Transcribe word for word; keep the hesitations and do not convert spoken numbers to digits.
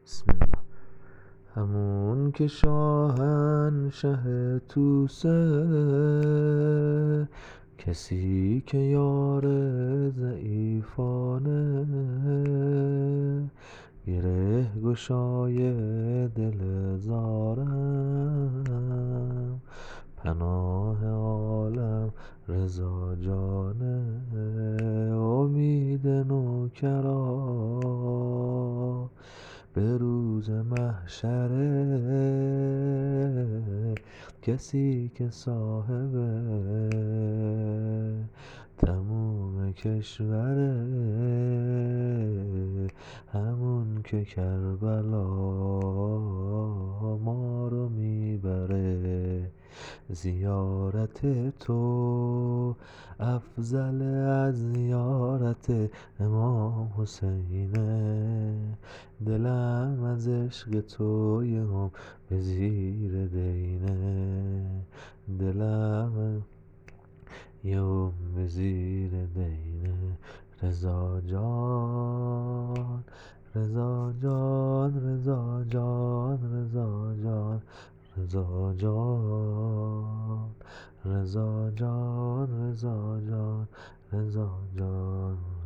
بسم الله. همون که شاهنشه توسه، کسی که یار ضعیفانه، گره گشای دل زارم، پناه عالم رضا جانه. امید نوکرا به روز محشره، کسی که صاحب تموم کشوره، همون که کربلا ما رو میبره. زیارت تو افضل از زیارت امام حسینه، دلم از عشق تو یه به زیر دینه، دلم یه به زیر دینه. رضا جان رضا جان رضا جان رضا جان رضا جان رضا جان رضا جان رضا جان.